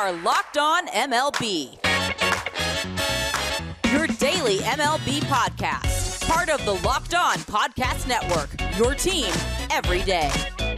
are Locked On MLB, your daily MLB podcast. Part of the Locked On Podcast Network, your team every day.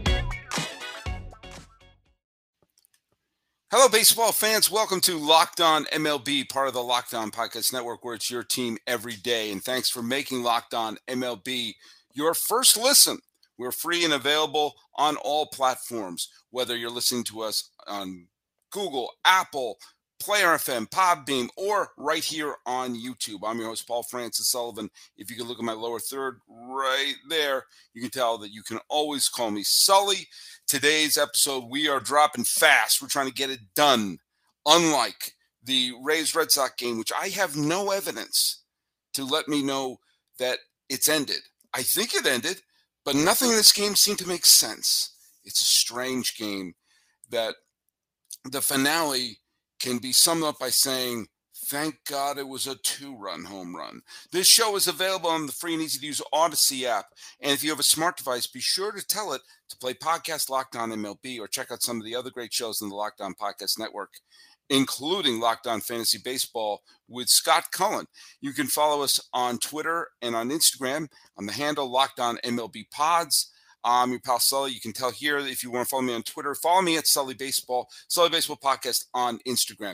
Hello, baseball fans. Welcome to Locked On MLB, part of the Locked On Podcast Network, where it's your team every day. And thanks for making Locked On MLB your first listen. We're free and available on all platforms, whether you're listening to us on Google, Apple, Player FM, Podbean, or right here on YouTube. I'm your host, Paul Francis Sullivan. If you can look at my lower third right there, you can tell that you can always call me Sully. Today's episode, we are dropping fast. We're trying to get it done. Unlike the Rays-Red Sox game, which I have no evidence to let me know that it's ended. I think it ended, but nothing in this game seemed to make sense. It's a strange game that the finale can be summed up by saying, thank God it was a 2-run home run. This show is available on the free and easy-to-use Odyssey app. And if you have a smart device, be sure to tell it to play podcast Locked On MLB or check out some of the other great shows in the Locked On Podcast Network, including Locked On Fantasy Baseball with Scott Cullen. You can follow us on Twitter and on Instagram on the handle Locked On MLB Pods. I'm your pal Sully. You can tell here if you want to follow me on Twitter. Follow me at Sully Baseball Podcast on Instagram.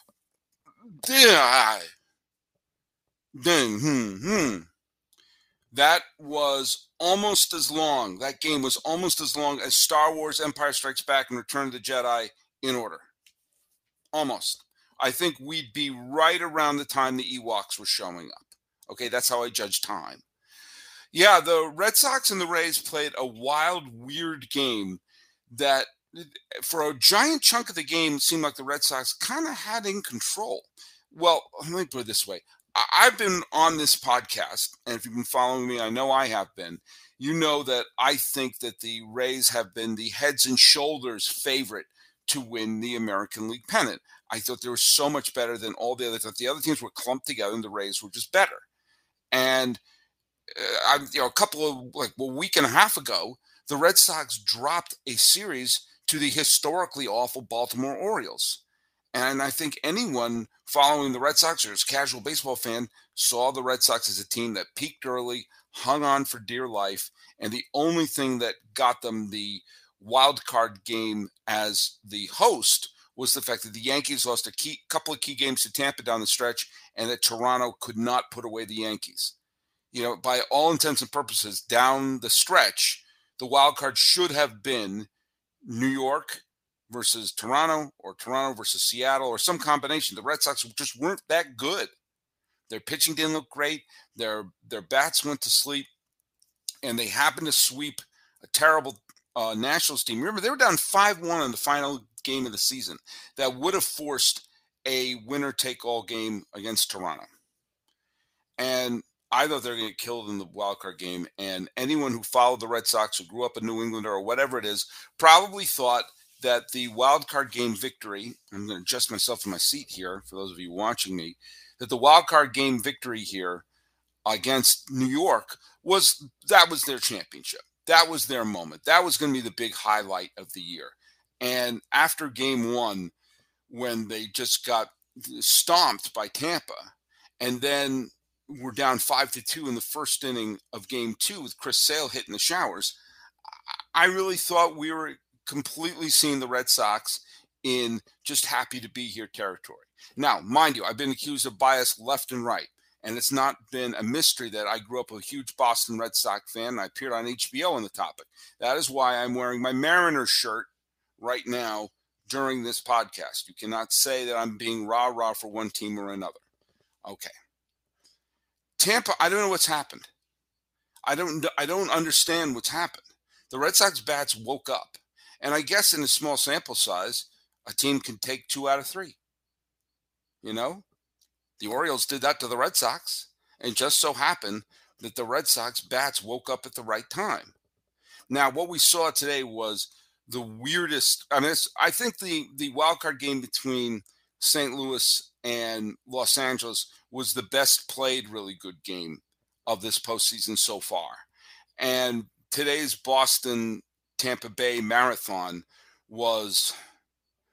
That was almost as long. That game was almost as long as Star Wars Empire Strikes Back and Return of the Jedi in order. Almost. I think we'd be right around the time the Ewoks were showing up. Okay, that's how I judge time. Yeah, the Red Sox and the Rays played a wild, weird game that for a giant chunk of the game seemed like the Red Sox kind of had in control. Well, let me put it this way. I've been on this podcast, and if you've been following me, I know I have been. You know that I think that the Rays have been the heads and shoulders favorite to win the American League pennant. I thought they were so much better than all the other. I thought the other teams were clumped together, and the Rays were just better. And a week and a half ago, the Red Sox dropped a series to the historically awful Baltimore Orioles. And I think anyone following the Red Sox or as a casual baseball fan saw the Red Sox as a team that peaked early, hung on for dear life, and the only thing that got them the wild card game as the host was the fact that the Yankees lost a couple of key games to Tampa down the stretch, and that Toronto could not put away the Yankees. You know, by all intents and purposes, down the stretch, the wild card should have been New York versus Toronto or Toronto versus Seattle or some combination. The Red Sox just weren't that good. Their pitching didn't look great. Their bats went to sleep, and they happened to sweep a terrible Nationals team. Remember, they were down 5-1 in the final game of the season. That would have forced a winner-take-all game against Toronto. And I thought they were going to get killed in the wild card game, and anyone who followed the Red Sox, who grew up a New Englander or whatever it is, probably thought that the wild card game victory, I'm going to adjust myself in my seat here for those of you watching me, that the wild card game victory here against New York was their championship. That was their moment. That was going to be the big highlight of the year. And after game one, when they just got stomped by Tampa, and then were down 5-2 in the first inning of game two with Chris Sale hitting the showers, I really thought we were completely seeing the Red Sox in just happy to be here territory. Now, mind you, I've been accused of bias left and right, and it's not been a mystery that I grew up a huge Boston Red Sox fan, and I appeared on HBO on the topic. That is why I'm wearing my Mariners shirt right now during this podcast. You cannot say that I'm being rah-rah for one team or another. Okay. Tampa, I don't know what's happened. I don't understand what's happened. The Red Sox bats woke up. And I guess in a small sample size, a team can take 2 out of 3. You know? The Orioles did that to the Red Sox. And just so happened that the Red Sox bats woke up at the right time. Now, what we saw today was the weirdest. I mean, I think the wild card game between St. Louis and Los Angeles was the best played really good game of this postseason so far. And today's Boston Tampa Bay marathon was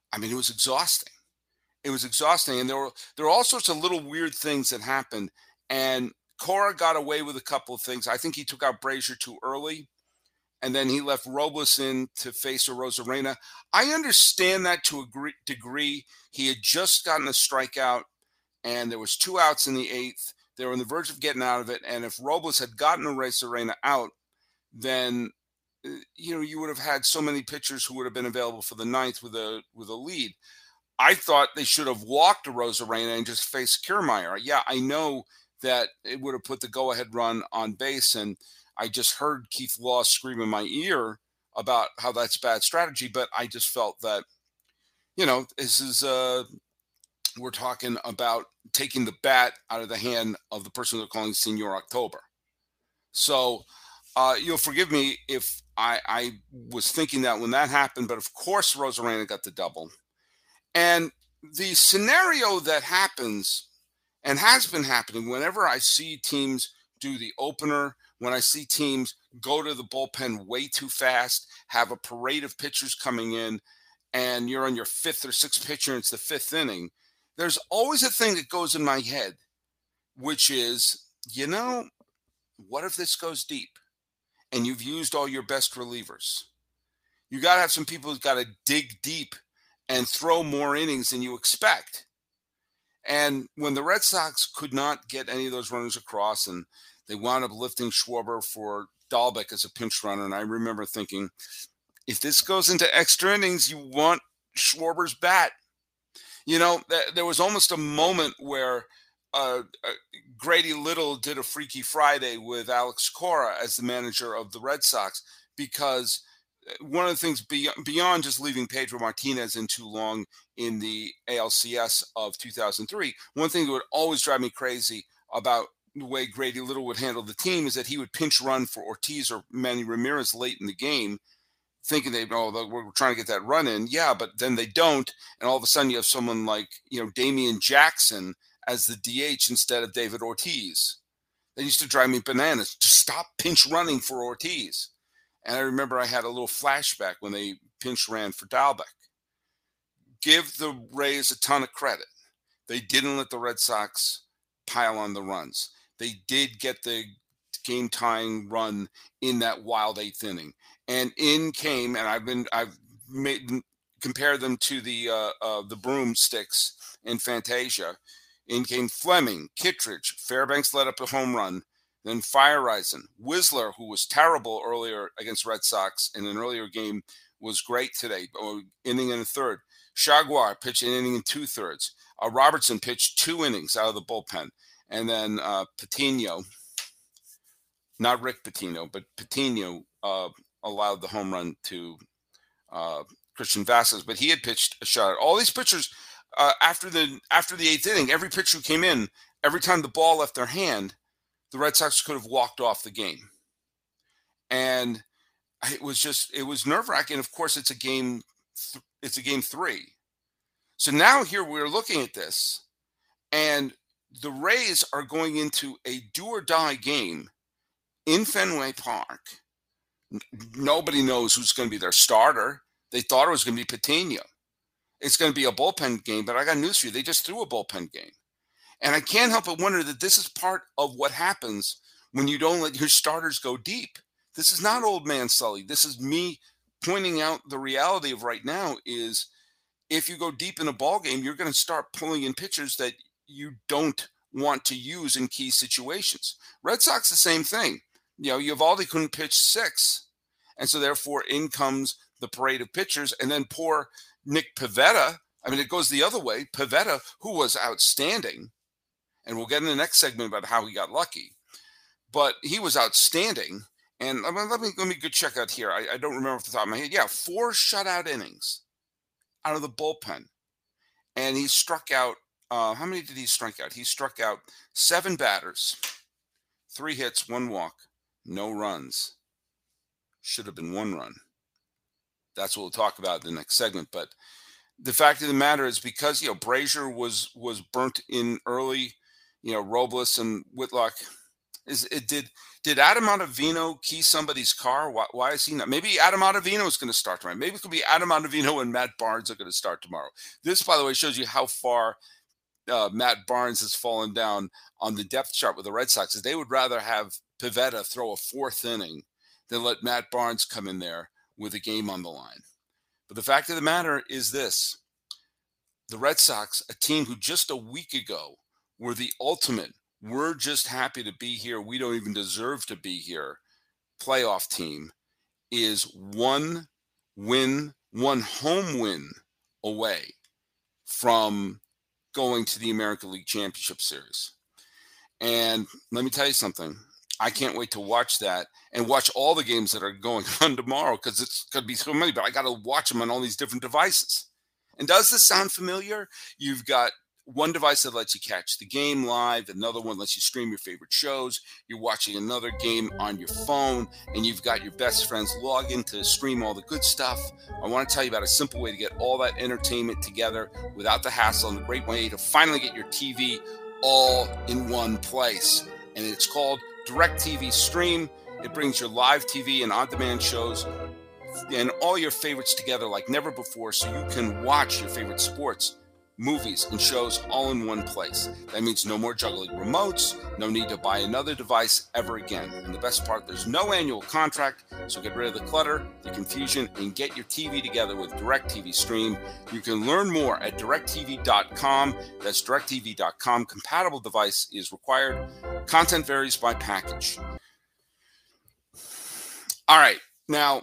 I mean, it was exhausting. It was exhausting, and there were all sorts of little weird things that happened. And Cora got away with a couple of things. I think he took out Brazier too early, and then he left Robles in to face Arozarena. I understand that to a degree. He had just gotten a strikeout, and there was 2 outs in the 8th. They were on the verge of getting out of it, and if Robles had gotten Arozarena out, then you would have had so many pitchers who would have been available for the 9th with a lead. I thought they should have walked Arozarena and just faced Kiermaier. Yeah, I know that it would have put the go-ahead run on base, and I just heard Keith Law scream in my ear about how that's bad strategy, but I just felt that, this is we're talking about taking the bat out of the hand of the person they're calling Senor October. So you'll forgive me if I was thinking that when that happened, but of course Arozarena got the double. And the scenario that happens and has been happening whenever I see teams do the opener, when I see teams go to the bullpen way too fast, have a parade of pitchers coming in, and you're on your 5th or 6th pitcher, and it's the 5th inning, there's always a thing that goes in my head, which is, what if this goes deep and you've used all your best relievers? You got to have some people who've got to dig deep and throw more innings than you expect. And when the Red Sox could not get any of those runners across, and they wound up lifting Schwarber for Dalbec as a pinch runner, and I remember thinking, if this goes into extra innings, you want Schwarber's bat. There was almost a moment where Grady Little did a Freaky Friday with Alex Cora as the manager of the Red Sox, because one of the things beyond just leaving Pedro Martinez in too long in the ALCS of 2003, one thing that would always drive me crazy about the way Grady Little would handle the team is that he would pinch run for Ortiz or Manny Ramirez late in the game, thinking we're trying to get that run in. Yeah, but then they don't, and all of a sudden you have someone like Damian Jackson as the DH instead of David Ortiz. That used to drive me bananas. Just stop pinch running for Ortiz. And I remember I had a little flashback when they pinch ran for Dalbec. Give the Rays a ton of credit. They didn't let the Red Sox pile on the runs. They did get the game-tying run in that wild 8th inning. And in came, and I've compared them to the broomsticks in Fantasia. In came Fleming, Kittredge, Fairbanks led up a home run. Then Feyereisen, Whistler, who was terrible earlier against Red Sox in an earlier game, was great today, inning and a third. Jaguar pitched an inning and 2/3. Robertson pitched 2 innings out of the bullpen. And then Patino, not Rick Pitino, but Patino allowed the home run to Christian Vasquez, but he had pitched a shutout. All these pitchers, after the 8th inning, every pitcher who came in, every time the ball left their hand, the Red Sox could have walked off the game. And it was nerve-wracking. Of course, it's a game 3. So now here we're looking at this, and the Rays are going into a do-or-die game in Fenway Park. Nobody knows who's going to be their starter. They thought it was going to be Patino. It's going to be a bullpen game, but I got news for you. They just threw a bullpen game. And I can't help but wonder that this is part of what happens when you don't let your starters go deep. This is not old man Sully. This is me pointing out the reality of right now is if you go deep in a ball game, you're going to start pulling in pitchers that you don't want to use in key situations. Red Sox, the same thing. Eovaldi couldn't pitch 6. And so therefore in comes the parade of pitchers. And then poor Nick Pivetta. I mean, it goes the other way. Pivetta, who was outstanding, and we'll get in the next segment about how he got lucky, but he was outstanding. And let me go check out here. I don't remember off the top of my head. Yeah, 4 shutout innings out of the bullpen. And he struck out, how many did he strike out? He struck out 7 batters, 3 hits, 1 walk, no runs. Should have been 1 run. That's what we'll talk about in the next segment. But the fact of the matter is because, Brazier was burnt in early, Robles and Whitlock, Did Adam Ottavino key somebody's car? Why is he not? Maybe Adam Ottavino is going to start tomorrow. Maybe it could be Adam Ottavino and Matt Barnes are going to start tomorrow. This, by the way, shows you how far Matt Barnes has fallen down on the depth chart with the Red Sox. Is they would rather have Pivetta throw a fourth inning than let Matt Barnes come in there with a game on the line. But the fact of the matter is this: the Red Sox, a team who just a week ago were the ultimate, we're just happy to be here, we don't even deserve to be here playoff team, is one home win away from going to the American League Championship Series. And let me tell you something. I can't wait to watch that and watch all the games that are going on tomorrow, because it's going to be so many, but I got to watch them on all these different devices. And does this sound familiar? You've got one device that lets you catch the game live. Another one lets you stream your favorite shows. You're watching another game on your phone, and you've got your best friends log in to stream all the good stuff. I want to tell you about a simple way to get all that entertainment together without the hassle, and a great way to finally get your TV all in one place. And it's called DirecTV Stream. It brings your live TV and on-demand shows and all your favorites together like never before, so you can watch your favorite sports, movies, and shows all in one place. That means no more juggling remotes, no need to buy another device ever again. And the best part, there's no annual contract, so get rid of the clutter, the confusion, and get your TV together with DirecTV Stream. You can learn more at directtv.com. That's directtv.com. Compatible device is required. Content varies by package. All right. Now,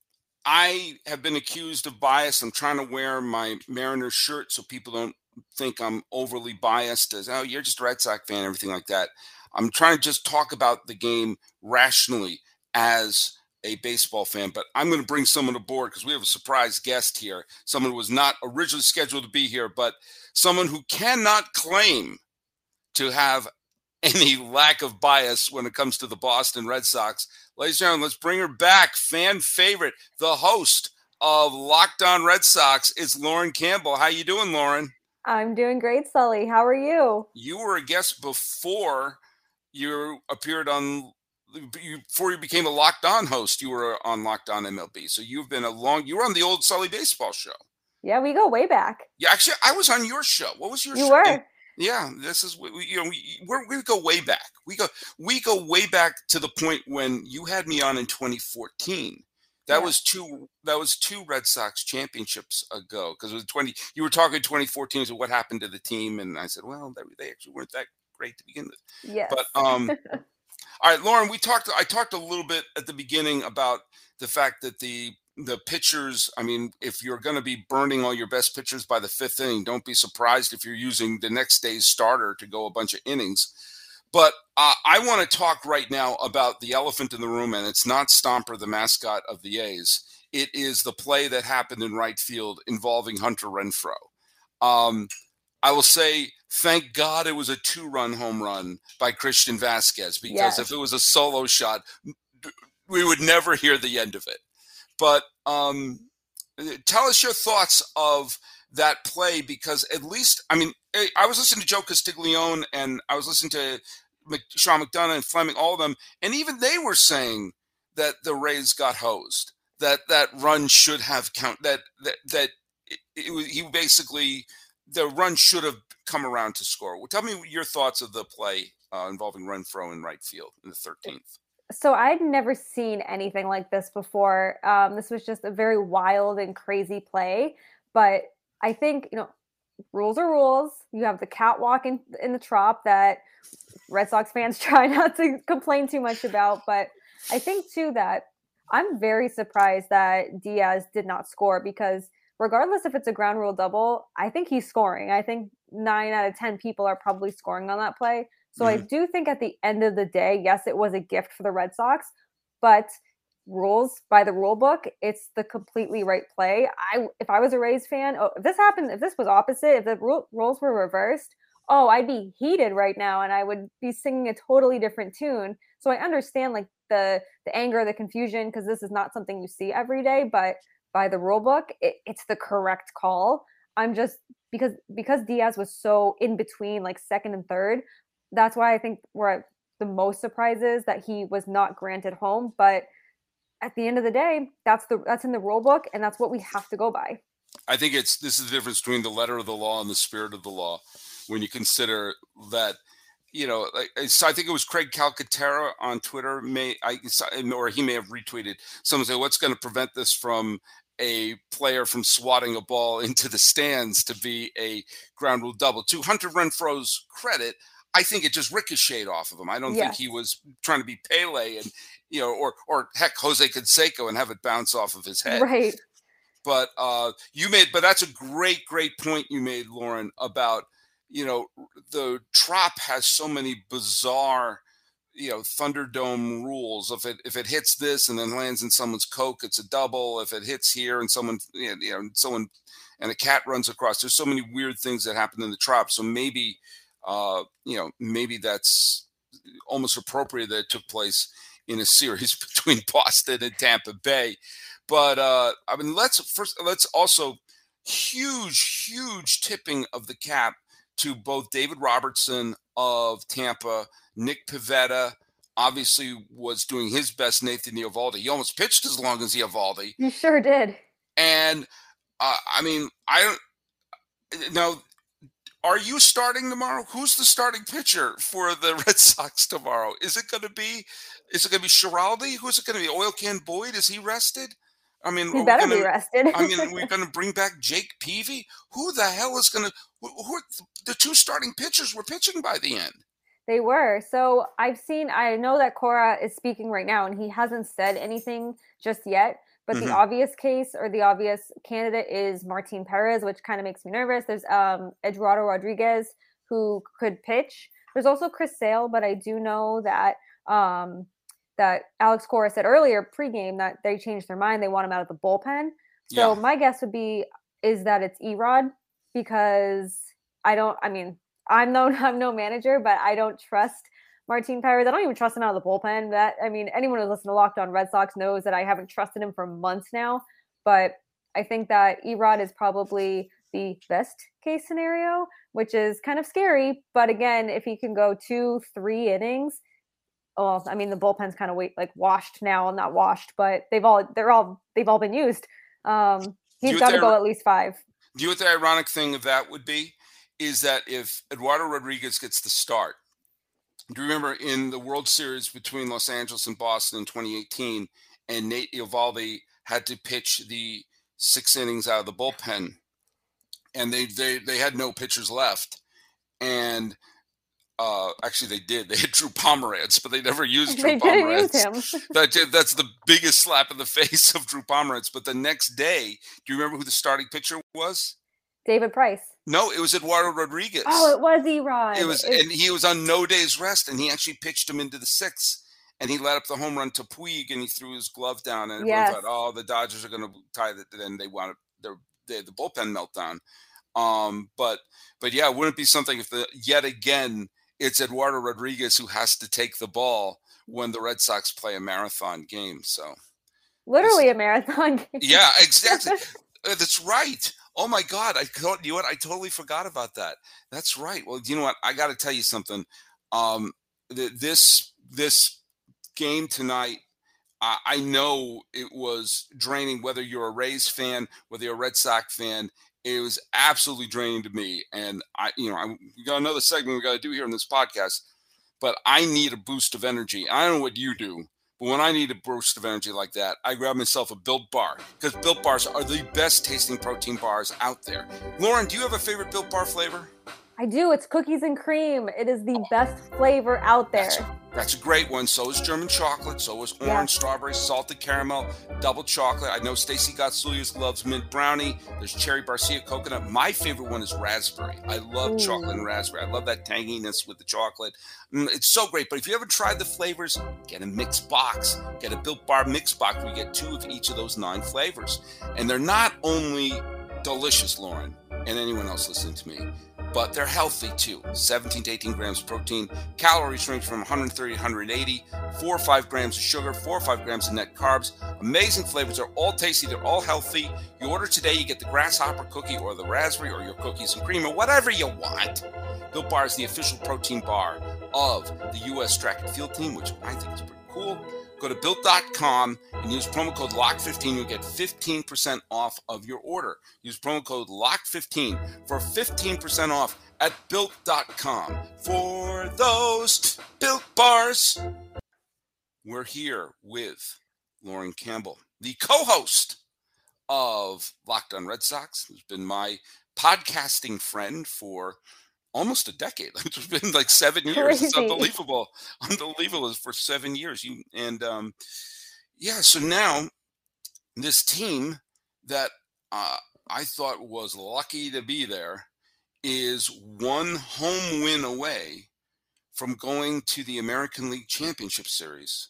I have been accused of bias. I'm trying to wear my Mariners shirt so people don't think I'm overly biased as, oh, you're just a Red Sox fan, everything like that. I'm trying to just talk about the game rationally as a baseball fan, but I'm going to bring someone aboard because we have a surprise guest here. Someone who was not originally scheduled to be here, but someone who cannot claim to have any lack of bias when it comes to the Boston Red Sox. Ladies and gentlemen, let's bring her back. Fan favorite, the host of Locked On Red Sox. It's Lauren Campbell. How you doing, Lauren? I'm doing great, Sully. How are you? You were a guest before you appeared on, before you became a Locked On host. You were on Locked On MLB. So you've been you were on the old Sully Baseball show. Yeah, we go way back. Yeah, actually, I was on your show. What was your show? You were. Yeah, this is, we go way back. We go way back to the point when you had me on in 2014. That was two Red Sox championships ago, because it was you were talking 2014, so what happened to the team, and I said, well, they actually weren't that great to begin with. Yes. But all right, Lauren, I talked a little bit at the beginning about the fact that the pitchers, I mean, if you're going to be burning all your best pitchers by the fifth inning, don't be surprised if you're using the next day's starter to go a bunch of innings. But I want to talk right now about the elephant in the room, and it's not Stomper, the mascot of the A's. It is the play that happened in right field involving Hunter Renfroe. I will say, thank God it was a 2-run home run by Christian Vasquez, because if it was a solo shot, we would never hear the end of it. But tell us your thoughts of that play, because at least, I mean, I was listening to Joe Castiglione and I was listening to Sean McDonough and Fleming, all of them, and even they were saying that the Rays got hosed, that run should have the run should have come around to score. Well, tell me your thoughts of the play involving Renfroe in right field in the 13th. So I'd never seen anything like this before. This was just a very wild and crazy play. But I think, rules are rules. You have the catwalk in the Trop that Red Sox fans try not to complain too much about. But I think, too, that I'm very surprised that Diaz did not score, because regardless if it's a ground rule double, I think he's scoring. I think 9 out of 10 people are probably scoring on that play. So I do think at the end of the day, yes, it was a gift for the Red Sox, but rules by the rule book, it's the completely right play. If I was a Rays fan, if this happened, if this was opposite, if the roles were reversed, I'd be heated right now and I would be singing a totally different tune. So I understand like the anger, the confusion, because this is not something you see every day, but by the rule book, it's the correct call. I'm just, because Diaz was so in between like second and third, that's why I think we're the most surprises that he was not granted home. But at the end of the day, that's in the rule book, and that's what we have to go by. I think this is the difference between the letter of the law and the spirit of the law. When you consider that, so I think it was Craig Calcaterra on Twitter, or he may have retweeted. Someone say, what's going to prevent this from a player from swatting a ball into the stands to be a ground rule double? To Hunter Renfroe's credit, I think it just ricocheted off of him. I don't think he was trying to be Pele and, or heck, Jose Canseco and have it bounce off of his head. Right. But that's a great point you made, Lauren, about, the Trop has so many bizarre, Thunderdome rules. If it hits this and then lands in someone's Coke, it's a double. If it hits here and someone and a cat runs across, there's so many weird things that happen in the Trop. So maybe, maybe that's almost appropriate that it took place in a series between Boston and Tampa Bay. But let's also huge tipping of the cap to both David Robertson of Tampa. Nick Pivetta obviously was doing his best. Nathan Eovaldi, he almost pitched as long as Eovaldi. He sure did. And are you starting tomorrow? Who's the starting pitcher for the Red Sox tomorrow? Is it going to be Schiraldi? Who's it going to be? Oil Can Boyd? Is he rested? He better be rested. We're going to bring back Jake Peavy. Who the hell is going to? Who the two starting pitchers were pitching by the end? They were. So I know that Cora is speaking right now, and he hasn't said anything just yet. But the obvious case or the obvious candidate is Martin Perez, which kind of makes me nervous. There's Eduardo Rodriguez, who could pitch. There's also Chris Sale, but I do know that that Alex Cora said earlier pregame that they changed their mind. They want him out of the bullpen. So my guess is that it's Erod, because I'm no manager, but I don't trust Martin Perez. I don't even trust him out of the bullpen. Anyone who's listened to Locked On Red Sox knows that I haven't trusted him for months now. But I think that Erod is probably the best case scenario, which is kind of scary. But again, if he can go 2-3 innings, the bullpen's kind of washed now, not washed, but they've all been used. He's got to go at least 5. Do you know what the ironic thing of that would be? Is that if Eduardo Rodriguez gets the start, do you remember in the World Series between Los Angeles and Boston in 2018, and Nate Eovaldi had to pitch the 6 innings out of the bullpen, and they had no pitchers left, and actually they did. They had Drew Pomeranz, but they never used Drew Pomeranz. They didn't use him. That's the biggest slap in the face of Drew Pomeranz. But the next day, do you remember who the starting pitcher was? David Price. No, it was Eduardo Rodriguez. Oh, it was Erod. And he was on no day's rest, and he actually pitched him into the 6th, and he let up the home run to Puig, and he threw his glove down, and everyone thought, oh, the Dodgers are going to tie that. Then they wound up the bullpen meltdown. But yeah, wouldn't it be something if yet again it's Eduardo Rodriguez who has to take the ball when the Red Sox play a marathon game? So literally a marathon game. Yeah, exactly. That's right. Oh my God! I totally forgot about that. That's right. Well, you know what? I got to tell you something. This game tonight, I know it was draining. Whether you're a Rays fan, whether you're a Red Sox fan, it was absolutely draining to me. And we got another segment we got to do here in this podcast, but I need a boost of energy. I don't know what you do. But when I need a boost of energy like that, I grab myself a Built Bar, because Built Bars are the best tasting protein bars out there. Lauren, do you have a favorite Built Bar flavor? I do. It's cookies and cream. It is the best flavor out there. That's a great one. So is German chocolate. So is orange, strawberry, salted caramel, double chocolate. I know Stacey Gotsulias loves mint brownie. There's cherry barcia coconut. My favorite one is raspberry. I love chocolate and raspberry. I love that tanginess with the chocolate. It's so great. But if you haven't tried the flavors, get a mixed box. Get a Built Bar mixed box where you get 2 of each of those 9 flavors. And they're not only delicious, Lauren, and anyone else listening to me, but they're healthy too. 17 to 18 grams of protein. Calories range from 130 to 180. 4 or 5 grams of sugar. 4 or 5 grams of net carbs. Amazing flavors. They're all tasty. They're all healthy. You order today, you get the grasshopper cookie or the raspberry or your cookies and cream or whatever you want. Built Bar is the official protein bar of the U.S. track and field team, which I think is pretty cool. Go to built.com and use promo code LOCK15. You'll get 15% off of your order. Use promo code LOCK15 for 15% off at built.com. For those Built Bars, we're here with Lauren Campbell, the co-host of Locked On Red Sox, who's been my podcasting friend for almost a decade. It's been like 7 years. Crazy. It's unbelievable. For 7 years. So now this team that I thought was lucky to be there is one home win away from going to the American League Championship Series.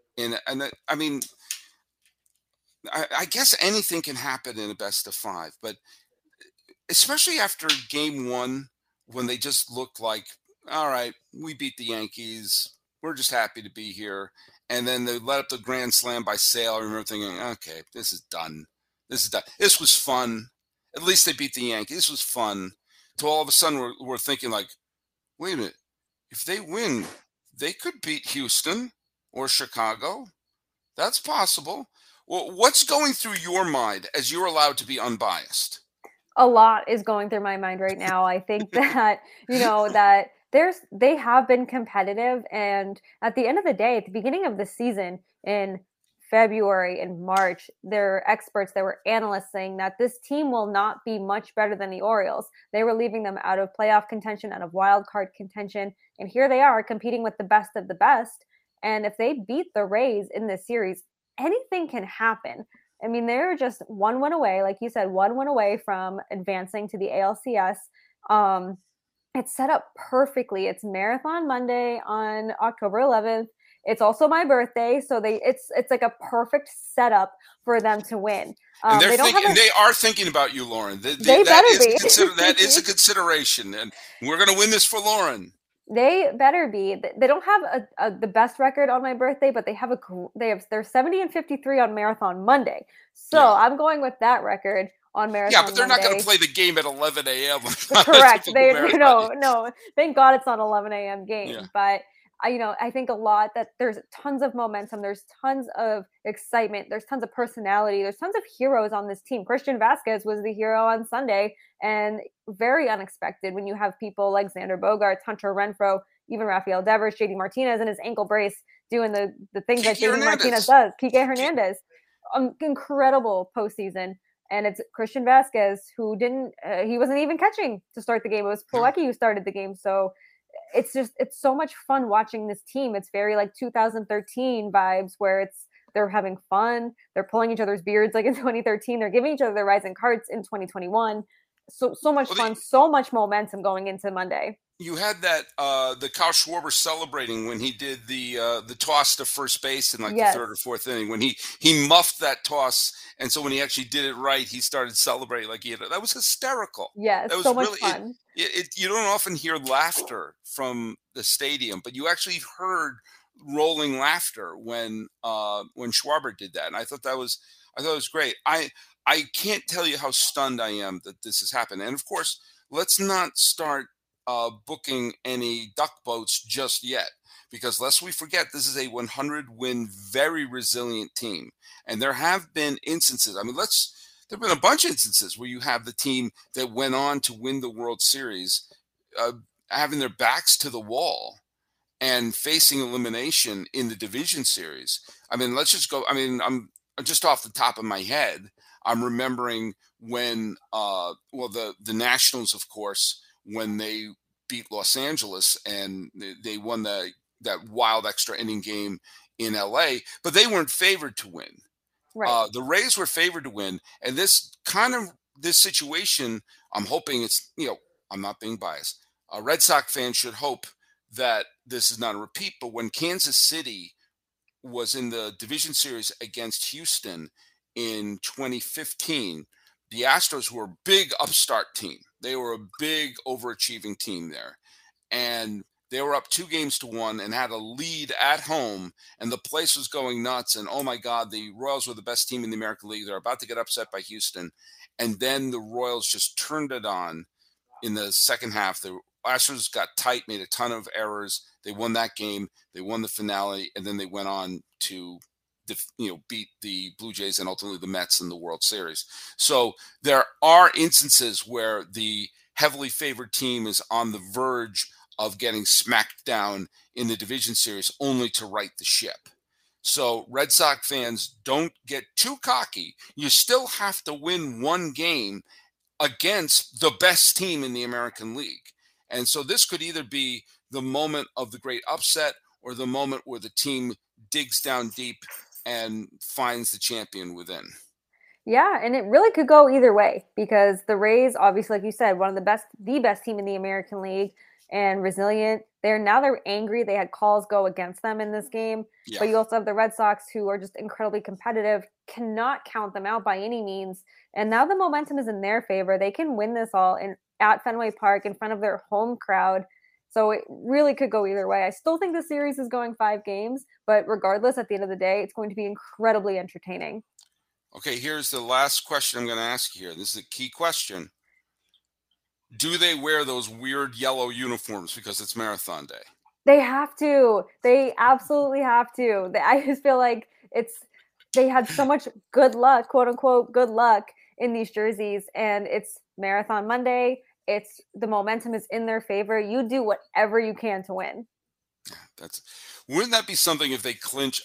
I guess anything can happen in a best of five, but especially after game one, when they just looked like, all right, we beat the Yankees, we're just happy to be here. And then they let up the grand slam by Sale. I remember thinking, okay, this is done. This was fun. At least they beat the Yankees. This was fun. So all of a sudden we're thinking like, wait a minute, if they win, they could beat Houston or Chicago. That's possible. Well, what's going through your mind as you're allowed to be unbiased? A lot is going through my mind right now. I think that, that they have been competitive. And at the end of the day, at the beginning of the season in February and March, there are experts, there were analysts saying that this team will not be much better than the Orioles. They were leaving them out of playoff contention, out of wild card contention. And here they are competing with the best of the best. And if they beat the Rays in this series, anything can happen. I mean, they're just one win away, like you said, one win away from advancing to the ALCS. It's set up perfectly. It's Marathon Monday on October 11th. It's also my birthday, so it's like a perfect setup for them to win. And they are thinking about you, Lauren. They better be. That is a consideration, and we're going to win this for Lauren. They better be. They don't have the best record on my birthday, but they're 70-53 on Marathon Monday. So yeah. I'm going with that record on Marathon. Yeah, but they're Monday. Not going to play the game at 11 a.m. Correct. No. Thank God it's not 11 a.m. game. Yeah. But I think a lot that there's tons of momentum. There's tons of excitement. There's tons of personality. There's tons of heroes on this team. Christian Vasquez was the hero on Sunday, and very unexpected when you have people like Xander Bogaerts, Hunter Renfroe, even Rafael Devers, JD Martinez and his ankle brace doing the things that JD Martinez does. Kike Hernandez, incredible postseason. And it's Christian Vasquez who he wasn't even catching to start the game. It was Plawecki who started the game. So it's so much fun watching this team. It's very like 2013 vibes where they're having fun. They're pulling each other's beards like in 2013. They're giving each other their rising cards in 2021. So much fun, so much momentum going into Monday. You had that the Kyle Schwarber celebrating when he did the toss to first base in the third or fourth inning when he muffed that toss, and so when he actually did it right, he started celebrating like that was hysterical. Yeah, that was so much fun. You don't often hear laughter from the stadium, but you actually heard rolling laughter when Schwarber did that, and I thought it was great. I can't tell you how stunned I am that this has happened, and of course, let's not start booking any duck boats just yet, because lest we forget, this is a 100-win, very resilient team. And there have been instances. I mean, there have been a bunch of instances where you have the team that went on to win the World Series having their backs to the wall and facing elimination in the division series. I mean, let's just go. I mean, I'm just off the top of my head, I'm remembering when, the Nationals, of course, when they beat Los Angeles and they won that wild extra inning game in LA, but they weren't favored to win. Right. The Rays were favored to win. And this situation, I'm hoping I'm not being biased. A Red Sox fan should hope that this is not a repeat, but when Kansas City was in the division series against Houston in 2015, the Astros were a big upstart team. They were a big overachieving team there. And they were up 2-1 and had a lead at home, and the place was going nuts. And, oh, my God, the Royals were the best team in the American League. They're about to get upset by Houston. And then the Royals just turned it on in the second half. Astros got tight, made a ton of errors. They won that game. They won the finale, and then they went on to beat the Blue Jays and ultimately the Mets in the World Series. So there are instances where the heavily favored team is on the verge of getting smacked down in the division series only to right the ship. So Red Sox fans, don't get too cocky. You still have to win one game against the best team in the American League. And so this could either be the moment of the great upset or the moment where the team digs down deep and finds the champion within. Yeah, and it really could go either way because the Rays, obviously, like you said, one of the best team in the American League and resilient. They're angry. They had calls go against them in this game. Yeah. But you also have the Red Sox, who are just incredibly competitive, cannot count them out by any means. And now the momentum is in their favor. They can win this all at Fenway Park in front of their home crowd. So it really could go either way. I still think the series is going 5 games, but regardless, at the end of the day, it's going to be incredibly entertaining. Okay, here's the last question I'm going to ask you here. This is a key question. Do they wear those weird yellow uniforms because it's Marathon Day? They have to. They absolutely have to. I just feel like they had so much good luck, quote unquote, good luck in these jerseys, and it's Marathon Monday. It's the momentum is in their favor. You do whatever you can to win. Wouldn't that be something if they clinch?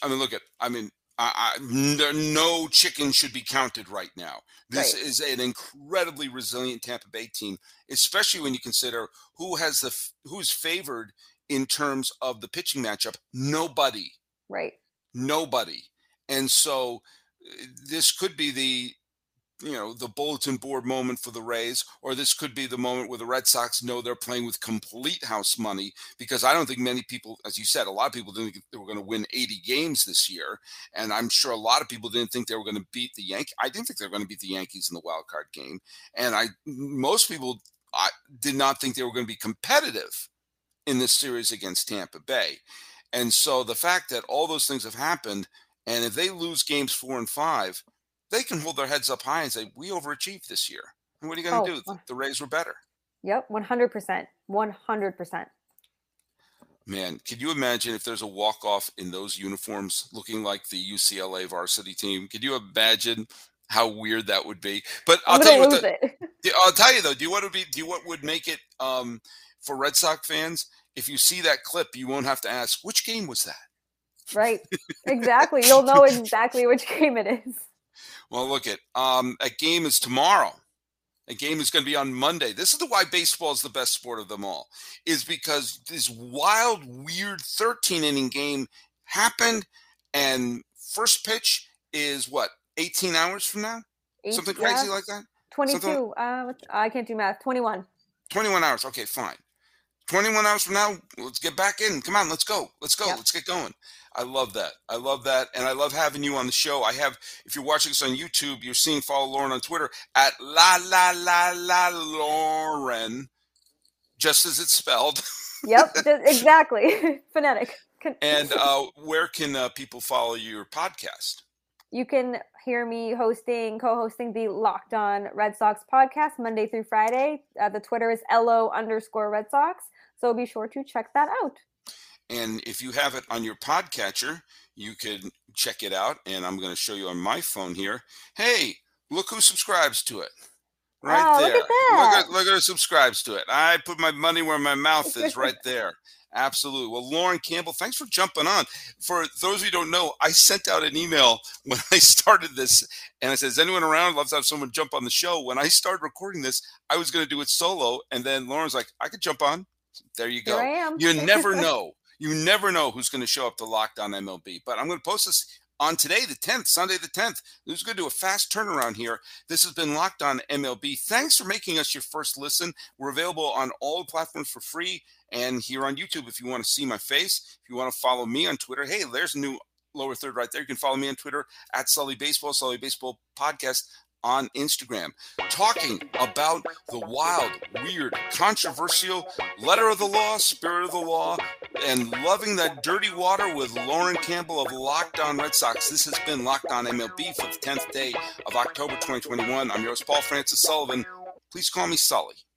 No chicken should be counted right now. This is an incredibly resilient Tampa Bay team, especially when you consider who's favored in terms of the pitching matchup. Nobody. Right. Nobody. And so this could be the bulletin board moment for the Rays, or this could be the moment where the Red Sox know they're playing with complete house money, because I don't think many people, as you said, a lot of people didn't think they were going to win 80 games this year. And I'm sure a lot of people didn't think they were going to beat the Yankees. I didn't think they were going to beat the Yankees in the wild card game. And most people did not think they were going to be competitive in this series against Tampa Bay. And so the fact that all those things have happened, and if they lose games 4 and 5, they can hold their heads up high and say, we overachieved this year. And what are you going to do? The Rays were better. Yep, 100%. 100%. Man, could you imagine if there's a walk-off in those uniforms looking like the UCLA varsity team? Could you imagine how weird that would be? But I'll tell you though, do you what would make it for Red Sox fans? If you see that clip, you won't have to ask, which game was that? Right. Exactly. You'll know exactly which game it is. Well, look a game is tomorrow. A game is going to be on Monday. This is why baseball is the best sport of them all, is because this wild, weird 13-inning game happened, and first pitch is 18 hours from now? Something crazy like that? 22. I can't do math. 21. 21 hours. Okay, fine. 21 hours from now, let's get back in. Come on, let's go. Let's go. Yep. Let's get going. I love that. And I love having you on the show. If you're watching this on YouTube, you're seeing follow Lauren on Twitter at Lauren, just as it's spelled. Yep, exactly. Phonetic. And where can people follow your podcast? You can hear me co-hosting the Locked On Red Sox podcast Monday through Friday. The Twitter is LO_Red Sox. So be sure to check that out. And if you have it on your podcatcher, you can check it out. And I'm going to show you on my phone here. Hey, look who subscribes to it. Right there. Look at that. Look at who subscribes to it. I put my money where my mouth is right there. Absolutely. Well, Lauren Campbell, thanks for jumping on. For those of you who don't know, I sent out an email when I started this, and I said, is anyone around? I'd love to have someone jump on the show. When I started recording this, I was going to do it solo, and then Lauren's like, I could jump on. There you go. Here I am. You never know. You never know who's going to show up to Locked On MLB. But I'm going to post this on today, the 10th, Sunday the 10th. This is going to do a fast turnaround here. This has been Locked On MLB. Thanks for making us your first listen. We're available on all the platforms for free and here on YouTube if you want to see my face. If you want to follow me on Twitter, hey, there's a new lower third right there. You can follow me on Twitter at Sully Baseball Podcast on Instagram. Talking about the wild, weird, controversial letter of the law, spirit of the law, and loving that dirty water with Lauren Campbell of Locked On Red Sox. This has been Locked On MLB for the 10th day of October 2021. I'm your host, Paul Francis Sullivan. Please call me Sully.